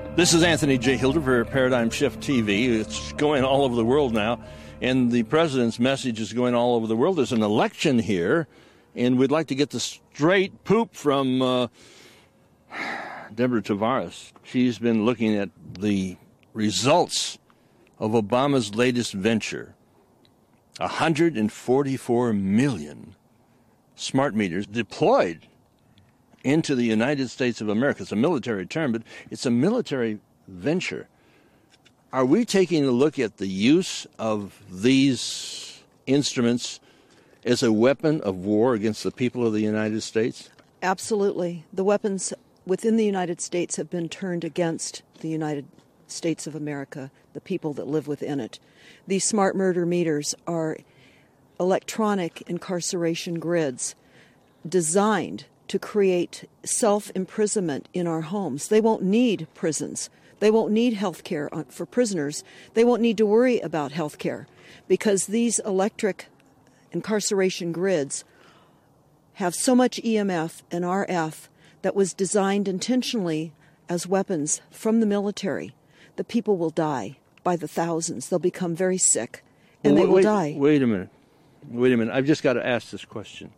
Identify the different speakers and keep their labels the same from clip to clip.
Speaker 1: This is Anthony J. Hilder for Paradigm Shift TV. It's going all over the world now, and the president's message is going all over the world. There's an election here, and we'd like to get the straight poop from Deborah Tavares. She's been looking at the results of Obama's latest venture. 144 million smart meters deployed into the United States of America. It's a military term, but it's a military venture. Are we taking a look at the use of these instruments as a weapon of war against the people of the United States?
Speaker 2: Absolutely. The weapons within the United States have been turned against the United States of America, the people that live within it. These smart murder meters are electronic incarceration grids designed to create self-imprisonment in our homes. They won't need prisons. They won't need health care for prisoners. They won't need to worry about health care because these electric incarceration grids have so much EMF and RF that was designed intentionally as weapons from the military. The people will die by the thousands. They'll become very sick, and they will die.
Speaker 1: Wait a minute. I've just got to ask this question.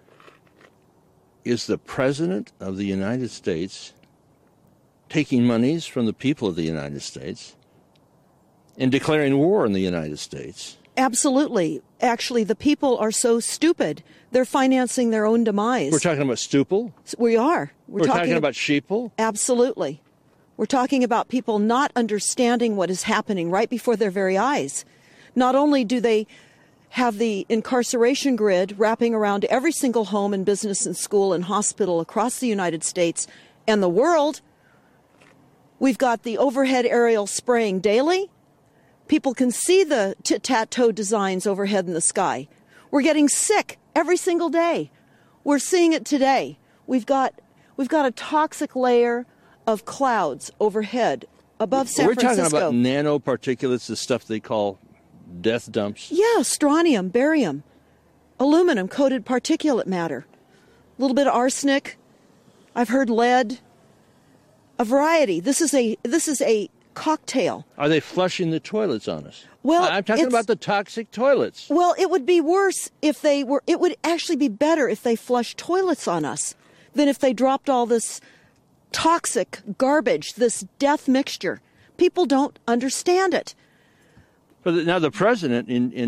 Speaker 1: Is the President of the United States taking monies from the people of the United States and declaring war on the United States?
Speaker 2: Absolutely. Actually, the people are so stupid, they're financing their own demise.
Speaker 1: We're talking about Stupel?
Speaker 2: We are.
Speaker 1: We're talking about Sheeple?
Speaker 2: Absolutely. We're talking about people not understanding what is happening right before their very eyes. Not only do they have the incarceration grid wrapping around every single home and business and school and hospital across the United States and the world, we've got the overhead aerial spraying daily. People can see the tit-tat-toe designs overhead in the sky. We're getting sick every single day. We're seeing it today. We've got a toxic layer of clouds overhead above San Francisco.
Speaker 1: We're talking about nanoparticulates, the stuff they call death dumps.
Speaker 2: Yeah, strontium, barium, aluminum-coated particulate matter, a little bit of arsenic. I've heard lead, a variety. This is a cocktail.
Speaker 1: Are they flushing the toilets on us?
Speaker 2: Well,
Speaker 1: I'm talking about the toxic toilets.
Speaker 2: Well, it would be worse if they were. It would actually be better if they flushed toilets on us than if they dropped all this toxic garbage, this death mixture. People don't understand it.
Speaker 1: But now the president,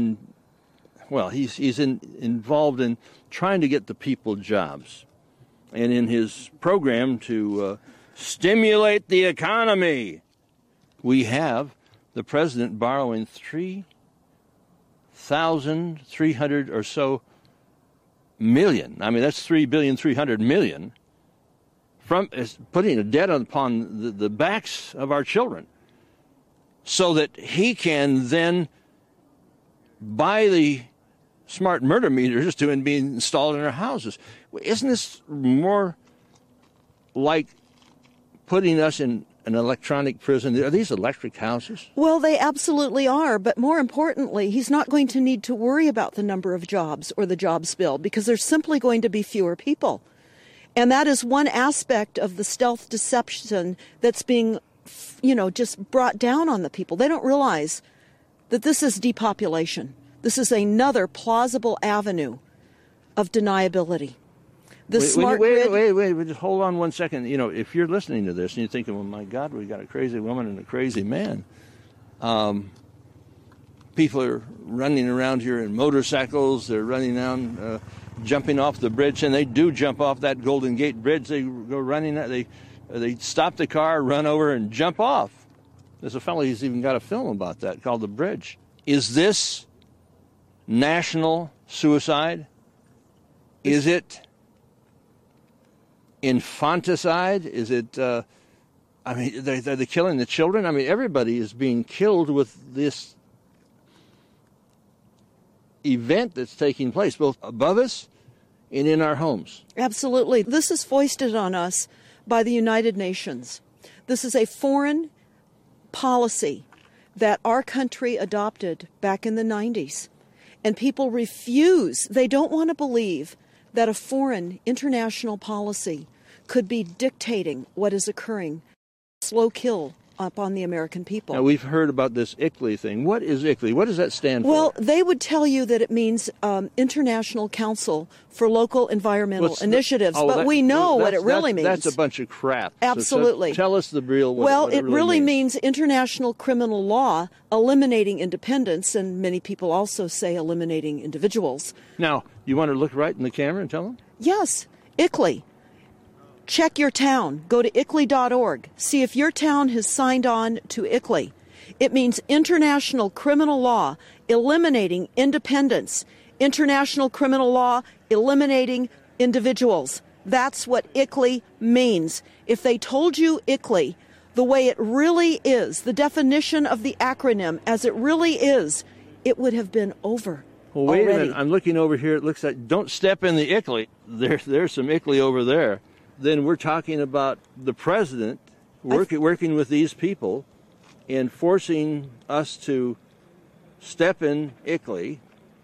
Speaker 1: he's involved in trying to get the people jobs, and in his program to stimulate the economy, we have the president borrowing $3,300 or so million. I mean, that's $3,300,000,000 from putting a debt upon the backs of our children, so that he can then buy the smart murder meters to be installed in our houses. Isn't this more like putting us in an electronic prison? Are these electric houses?
Speaker 2: Well, they absolutely are. But more importantly, he's not going to need to worry about the number of jobs or the jobs bill because there's simply going to be fewer people. And that is one aspect of the stealth deception that's being just brought down on the people. They don't realize that this is depopulation. This is another plausible avenue of deniability. Just hold on one second. If you're listening to this and you're thinking, well, my God, we've got a crazy woman and a crazy man.
Speaker 1: People are running around here in motorcycles. They're running down, jumping off the bridge, and they do jump off that Golden Gate Bridge. They go running. They stop the car, run over, and jump off. There's a fellow who's even got a film about that called The Bridge. Is this national suicide? Is it infanticide? Is it, they're killing the children? I mean, everybody is being killed with this event that's taking place, both above us and in our homes.
Speaker 2: Absolutely. This is foisted on us by the United Nations. This is a foreign policy that our country adopted back in the 90s. And people refuse, they don't want to believe that a foreign international policy could be dictating what is occurring slow kill upon the American people.
Speaker 1: Now, we've heard about this ICLEI thing. What is ICLEI? What does that stand for?
Speaker 2: Well, they would tell you that it means International Council for Local Environmental Initiatives, but we know what it really means.
Speaker 1: That's a bunch of crap.
Speaker 2: Absolutely.
Speaker 1: So tell us the real what
Speaker 2: Well,
Speaker 1: it
Speaker 2: really
Speaker 1: means.
Speaker 2: means international criminal law eliminating independence, and many people also say eliminating individuals.
Speaker 1: Now, you want to look right in the camera and tell them?
Speaker 2: Yes, ICLEI. Check your town. Go to ICLEI.org. See if your town has signed on to ICLEI. It means international criminal law eliminating independence. International criminal law eliminating individuals. That's what ICLEI means. If they told you ICLEI the way it really is, the definition of the acronym as it really is, it would have been over.
Speaker 1: Well, wait
Speaker 2: already.
Speaker 1: a minute. I'm looking over here. It looks like, don't step in the ICLEI. There's some ICLEI over there. Then we're talking about the president working with these people and forcing us to step in ICLEI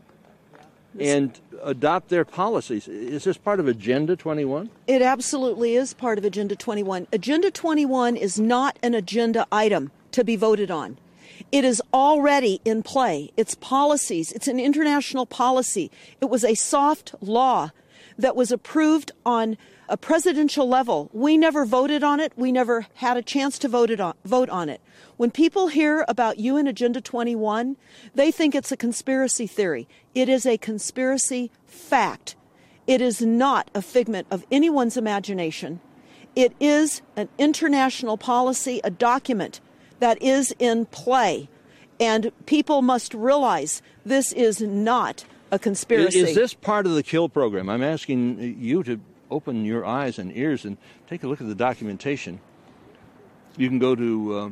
Speaker 1: and adopt their policies. Is this part of Agenda 21?
Speaker 2: It absolutely is part of Agenda 21. Agenda 21 is not an agenda item to be voted on. It is already in play. It's policies. It's an international policy. It was a soft law that was approved on a presidential level. We never voted on it. We never had a chance to vote on it. When people hear about UN Agenda 21, they think it's a conspiracy theory. It is a conspiracy fact. It is not a figment of anyone's imagination. It is an international policy, a document that is in play. And people must realize this is not a conspiracy.
Speaker 1: Is this part of the KILL program? I'm asking you to open your eyes and ears and take a look at the documentation. You can go to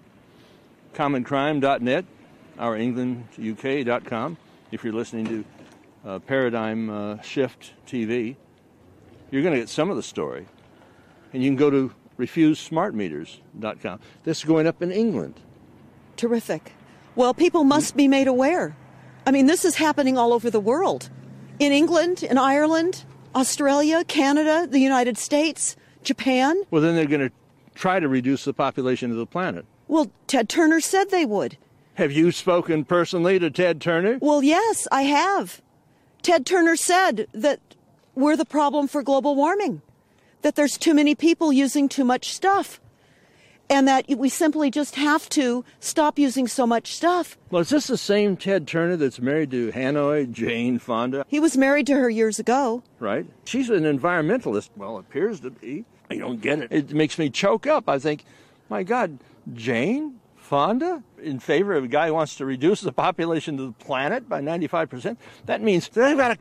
Speaker 1: commoncrime.net or englanduk.com if you're listening to Paradigm Shift TV. You're going to get some of the story. And you can go to refusesmartmeters.com. This is going up in England.
Speaker 2: Terrific. Well, people must be made aware. I mean, this is happening all over the world. In England, in Ireland, Australia, Canada, the United States, Japan.
Speaker 1: Well, then they're going to try to reduce the population of the planet.
Speaker 2: Well, Ted Turner said they would.
Speaker 1: Have you spoken personally to Ted Turner?
Speaker 2: Well, yes, I have. Ted Turner said that we're the problem for global warming, that there's too many people using too much stuff, and that we simply just have to stop using so much stuff.
Speaker 1: Well, is this the same Ted Turner that's married to Hanoi Jane Fonda?
Speaker 2: He was married to her years ago.
Speaker 1: Right. She's an environmentalist. Well, appears to be. I don't get it. It makes me choke up. I think, my God, Jane Fonda in favor of a guy who wants to reduce the population of the planet by 95%? That means they've got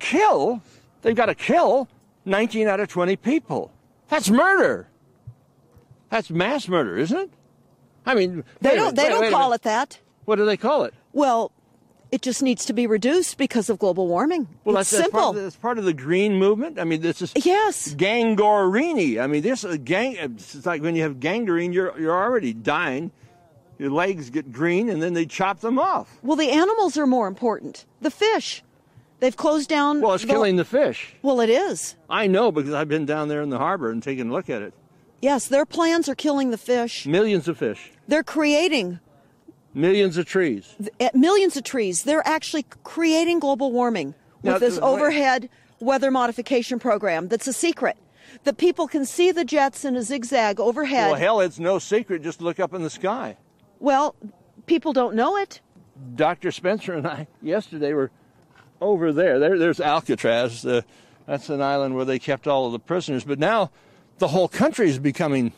Speaker 1: to kill 19 out of 20 people. That's murder. That's mass murder, isn't it? I mean,
Speaker 2: they don't call it that.
Speaker 1: What do they call it?
Speaker 2: Well, it just needs to be reduced because of global warming.
Speaker 1: Well,
Speaker 2: it's simple.
Speaker 1: That's part of the green movement. I mean, this is gangrene. I mean, this it's like when you have gangrene, you're already dying. Your legs get green, and then they chop them off.
Speaker 2: Well, the animals are more important. The fish. They've closed down.
Speaker 1: Well, it's killing the fish.
Speaker 2: Well, it is.
Speaker 1: I know because I've been down there in the harbor and taken a look at it.
Speaker 2: Yes, their plans are killing the fish.
Speaker 1: Millions of fish.
Speaker 2: They're creating
Speaker 1: millions of trees.
Speaker 2: Millions of trees. They're actually creating global warming with this overhead weather modification program that's a secret. That people can see the jets in a zigzag overhead.
Speaker 1: Well, hell, it's no secret. Just look up in the sky.
Speaker 2: Well, people don't know it.
Speaker 1: Dr. Spencer and I yesterday were over there. There's Alcatraz. That's an island where they kept all of the prisoners. But now the whole country is becoming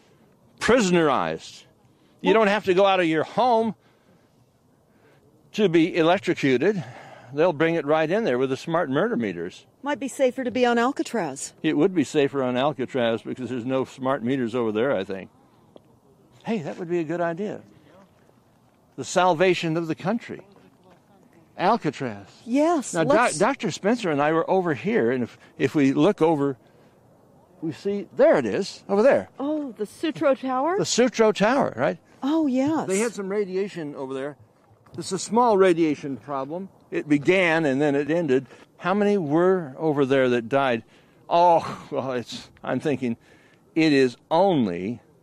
Speaker 1: prisonerized. You don't have to go out of your home to be electrocuted. They'll bring it right in there with the smart murder meters.
Speaker 2: Might be safer to be on Alcatraz.
Speaker 1: It would be safer on Alcatraz because there's no smart meters over there, I think. Hey, that would be a good idea. The salvation of the country. Alcatraz.
Speaker 2: Yes.
Speaker 1: Now, Dr. Spencer and I were over here, and if we look over, we see, there it is, over there.
Speaker 2: Oh, the Sutro Tower?
Speaker 1: The Sutro Tower, right?
Speaker 2: Oh, yes.
Speaker 1: They had some radiation over there. It's a small radiation problem. It began and then it ended. How many were over there that died? Oh, well, I'm thinking it is only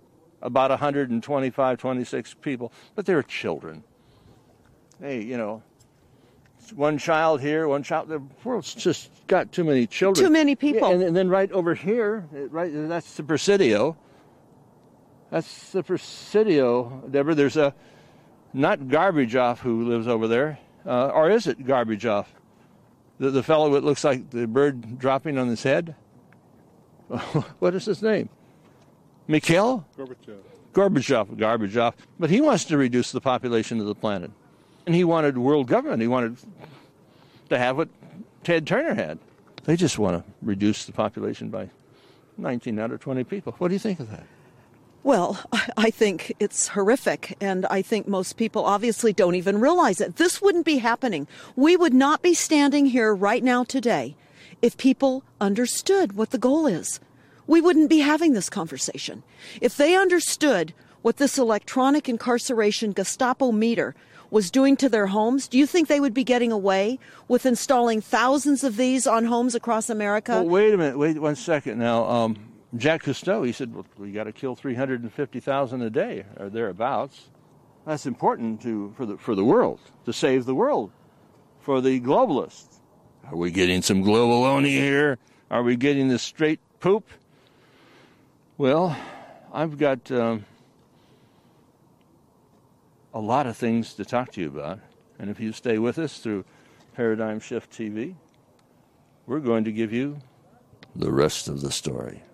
Speaker 1: about 125, 26 people, but they're children. Hey, one child here, one child. The world's just got too many children.
Speaker 2: Too many people.
Speaker 1: Yeah, and then right over here, that's the Presidio. That's the Presidio, Deborah. There's not Gorbachev who lives over there, or is it Gorbachev? The fellow that looks like the bird dropping on his head? What is his name? Mikhail? Gorbachev. But he wants to reduce the population of the planet. And he wanted world government. He wanted to have what Ted Turner had. They just want to reduce the population by 19 out of 20 people. What do you think of that?
Speaker 2: Well, I think it's horrific, and I think most people obviously don't even realize it. This wouldn't be happening. We would not be standing here right now today if people understood what the goal is. We wouldn't be having this conversation. If they understood what this electronic incarceration Gestapo meter was doing to their homes, do you think they would be getting away with installing thousands of these on homes across America?
Speaker 1: Well, wait a minute. Wait 1 second now. Jacques Cousteau, he said, well, we got to kill 350,000 a day or thereabouts. That's important for the world, to save the world, for the globalists. Are we getting some globaloney here? Are we getting this straight poop? Well, I've got a lot of things to talk to you about. And if you stay with us through Paradigm Shift TV, we're going to give you the rest of the story.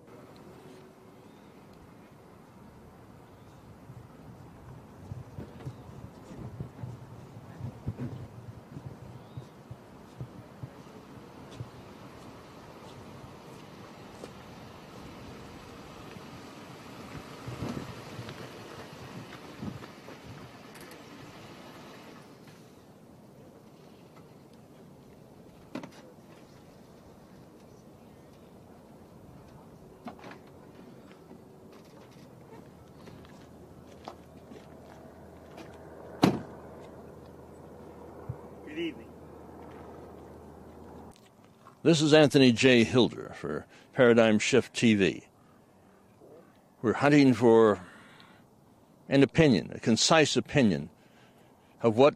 Speaker 1: This is Anthony J. Hilder for Paradigm Shift TV. We're hunting for an opinion, a concise opinion of what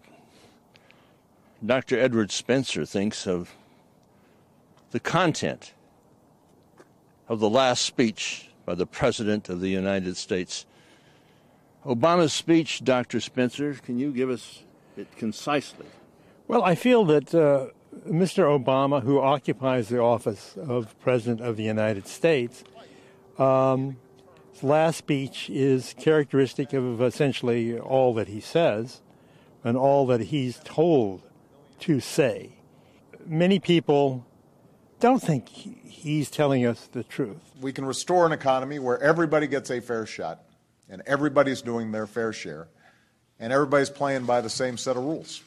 Speaker 1: Dr. Edward Spencer thinks of the content of the last speech by the President of the United States. Obama's speech, Dr. Spencer, can you give us it concisely?
Speaker 3: Well, I feel that Mr. Obama, who occupies the office of President of the United States, his last speech is characteristic of essentially all that he says and all that he's told to say. Many people don't think he's telling us the truth.
Speaker 4: We can restore an economy where everybody gets a fair shot and everybody's doing their fair share and everybody's playing by the same set of rules.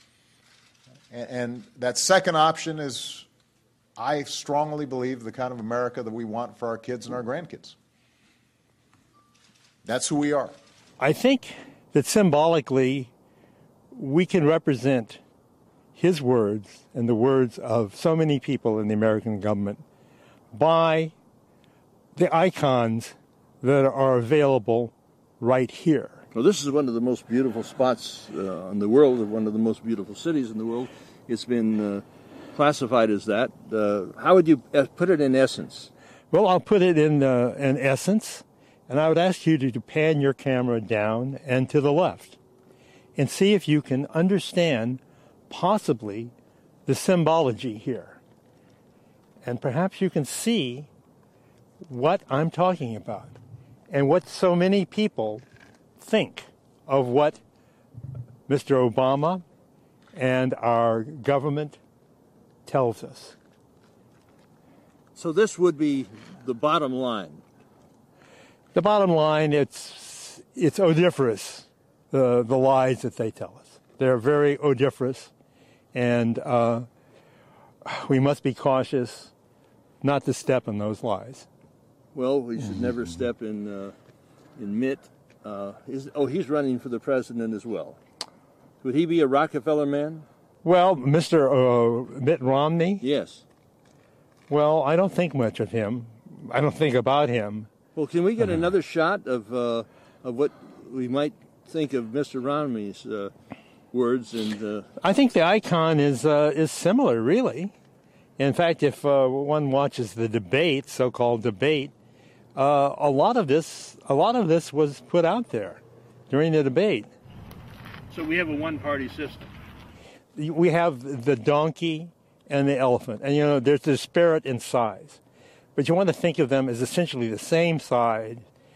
Speaker 4: And that second option is, I strongly believe, the kind of America that we want for our kids and our grandkids. That's who we are.
Speaker 3: I think that symbolically we can represent his words and the words of so many people in the American government by the icons that are available right here.
Speaker 1: Well, this is one of the most beautiful spots in the world, one of the most beautiful cities in the world. It's been classified as that. How would you put it in essence?
Speaker 3: Well, I'll put it in essence, and I would ask you to pan your camera down and to the left and see if you can understand possibly the symbology here. And perhaps you can see what I'm talking about and what so many people think of what Mr. Obama and our government tells us.
Speaker 1: So this would be the bottom line.
Speaker 3: The bottom line, it's odiferous, the lies that they tell us. They're very odiferous, and we must be cautious not to step in those lies.
Speaker 1: Well, we should never step in Mitt. He's running for the president as well. Would he be a Rockefeller man?
Speaker 3: Well, Mr. Mitt Romney?
Speaker 1: Yes.
Speaker 3: Well, I don't think much of him. I don't think about him.
Speaker 1: Well, can we get another shot of what we might think of Mr. Romney's words? And
Speaker 3: I think the icon is similar, really. In fact, if one watches the debate, so-called debate, a lot of this was put out there during the debate.
Speaker 1: so we have a one-party system.
Speaker 3: We have the donkey and the elephant, and there's disparate in size, but you want to think of them as essentially the same size,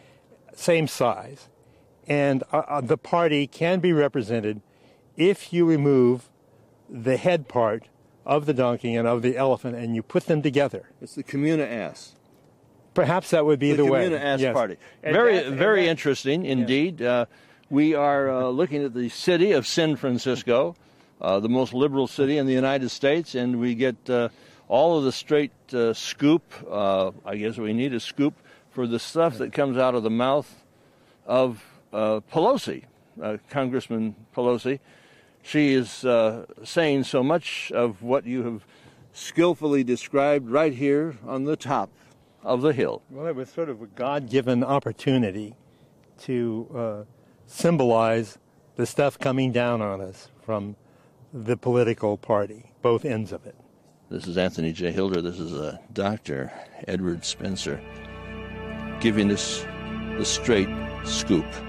Speaker 3: and the party can be represented if you remove the head part of the donkey and of the elephant, and you put them together.
Speaker 1: It's the Communa-Ass.
Speaker 3: Perhaps that would be the way.
Speaker 1: The Communa-Ass
Speaker 3: Yes.
Speaker 1: Party.
Speaker 3: And
Speaker 1: Very
Speaker 3: that-
Speaker 1: interesting indeed. We are looking at the city of San Francisco, the most liberal city in the United States, and we get all of the straight scoop. I guess we need a scoop for the stuff that comes out of the mouth of Pelosi, Congressman Pelosi. She is saying so much of what you have skillfully described right here on the top of the hill.
Speaker 3: Well, it was sort of a God-given opportunity to symbolize the stuff coming down on us from the political party, both ends of it.
Speaker 1: This is Anthony J. Hilder. This is Dr. Edward Spencer giving us the straight scoop.